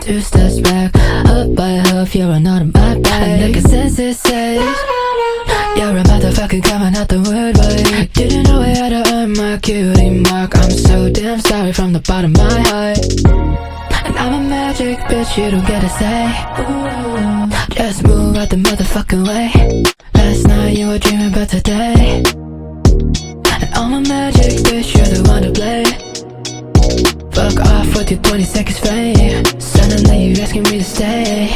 2 steps back. Up by half, you're not on my back. Like a sensei says, you're a motherfucker coming out the woodwork. Didn't know I had to earn my cutie mark. I'm so damn sorry from the bottom of my heart. And I'm a magic bitch, you don't get a say. Just move out the motherfucking way. Last night you were dreaming about today. And I'm a magic bitch, you're the one to blame. Fuck off with your 20 seconds fame. Suddenly you're asking me to stay.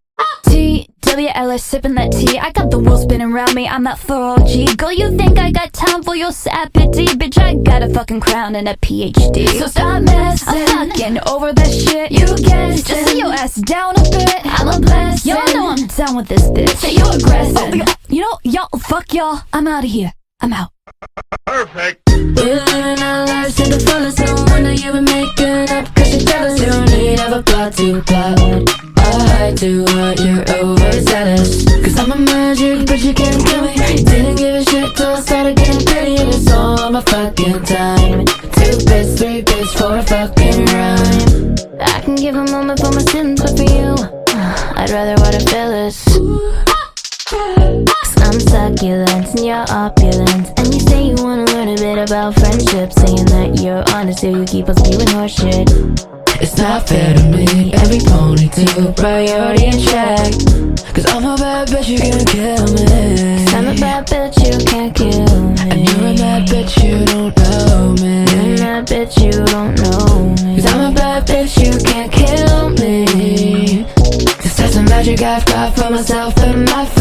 TWLS sipping that tea. I got the world spinning around me, I'm that thorough G. Girl, you think I got time for your sapity? Bitch, I got a fucking crown and a PhD. So stop messing, I'm fucking over that shit. You guessed, just sit your ass down a bit. I'm a blessing, y'all know I'm down with this bitch. Say you're aggressive. You know, y'all, fuck y'all, I'm out of here. I'm out. Perfect. We're living our lives to the fullest. No wonder you've been making up, cause you're jealous. You don't need of a plot to plot. I do what you're overzealous. Cause I'm a magic, but you can't kill me. Didn't give a shit till I started getting pretty. And it's all on my fucking time. 2 bits, 3 bits for a fucking rhyme. I can give a moment for my sins, but for you I'd rather water Phyllis. Cause I'm succulent and you're opulent. And you say you wanna learn a bit about friendship, saying that you're honest, so you keep on spewing horseshit. It's not fair to me, every pony to priority in check. Cause I'm a bad bitch, you can't kill me. Cause I'm a bad bitch, you can't kill me. And you're a bad bitch, you don't know me. You're a bad bitch, you don't know me. Cause I'm a bad bitch, you can't kill me. Cause that's the magic I've got for myself and my